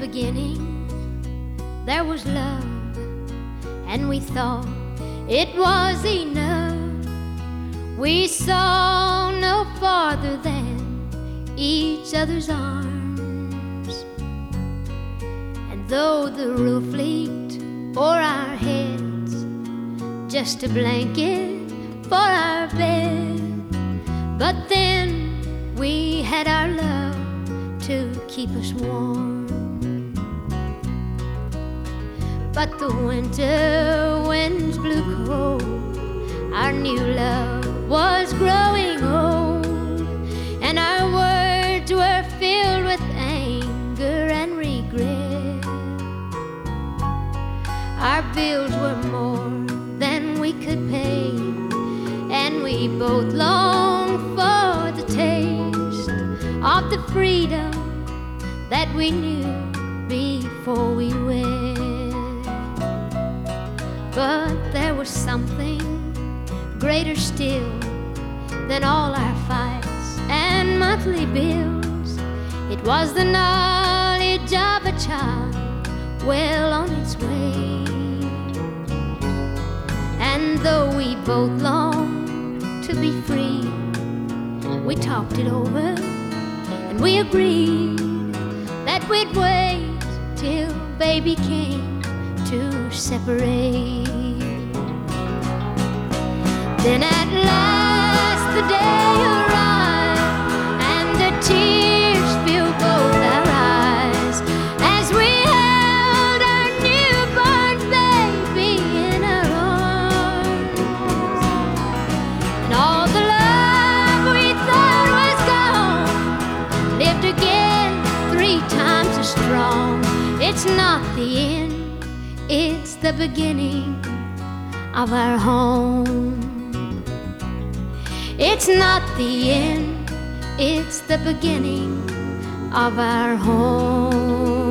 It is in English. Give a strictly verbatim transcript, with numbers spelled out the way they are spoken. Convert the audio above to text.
beginning there was love, and we thought it was enough. We saw no farther than each other's arms, and though the roof leaked o'er our heads, just a blanket for our bed, but then we had our love to keep us warm. But the winter winds blew cold, our new love was growing old, and our words were filled with anger and regret. Our bills were more than we could pay, and we both longed for the taste of the freedom that we knew before we wed. But there was something greater still than all our fights and monthly bills. It was the knowledge of a child well on its way. And though we both longed to be free, we talked it over and we agreed that we'd wait till baby came to separate. Then at last the day arrived, and the tears filled both our eyes as we held our newborn baby in our arms. And all the love we thought was gone lived again three times as strong. It's not the end, it's the beginning of our home. It's not the end, it's the beginning of our home.